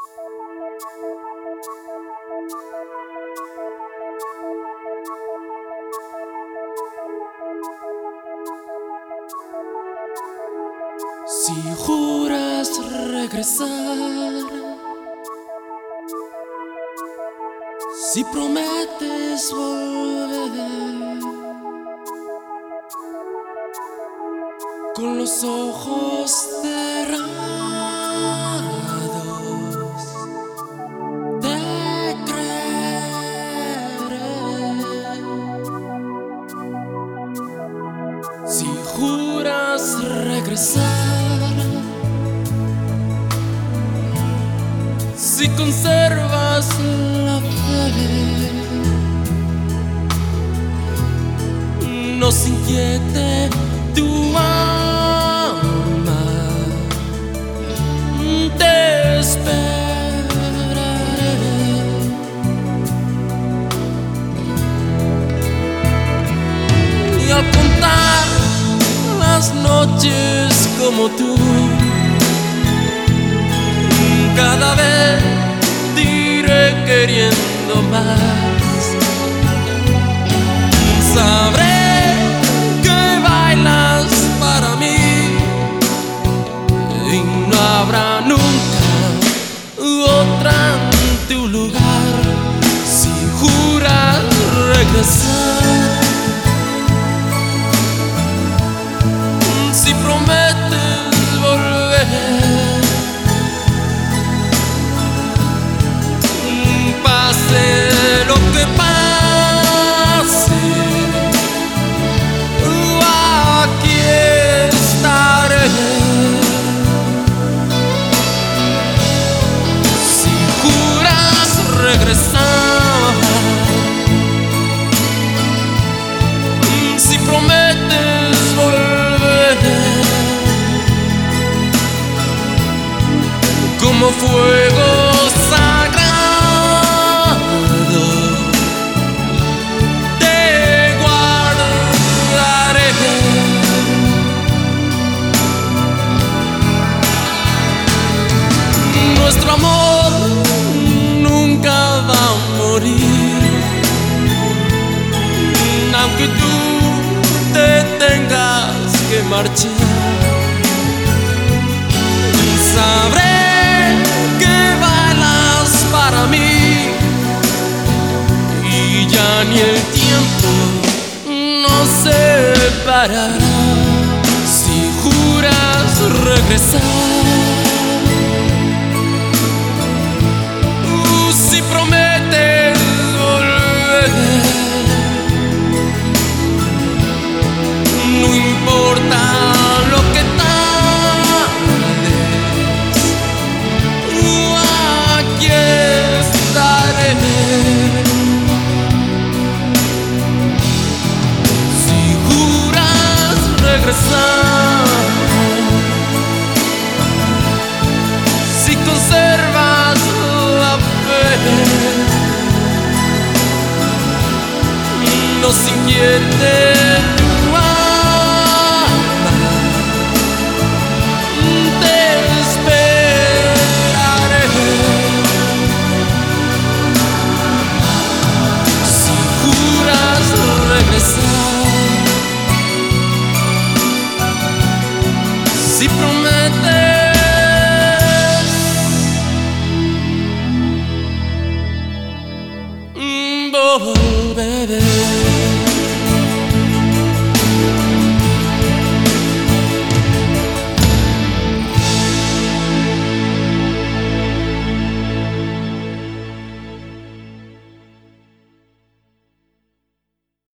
Si juras regresar, si prometes volver, con los ojos cerrados te creeré. Si juras regresar, si conservas la fe, no se inquiete tu alma, te esperaré. Y al contar las noches como tú, cada vez te iré queriendo más. Sabré que bailas para mí y no habrá nunca otra en tu lugar. Si juras regresar, si prometes volver, pase lo que pase, aquí estaré. Si juras regresar, si prometes volver, como fuego sagrado te guardaré. Nuestro amor nunca va a morir, aunque tú te tengas que marchar. Sabré que bailas para mí y ya ni el tiempo nos separará. Si juras regresar, si prometes volver, no importa lo que tardes, aquí estaré. Si juras regresar, si conservas la fe, no se inquiete tu alma, te esperaré. Si juras regresar, si prometes volver.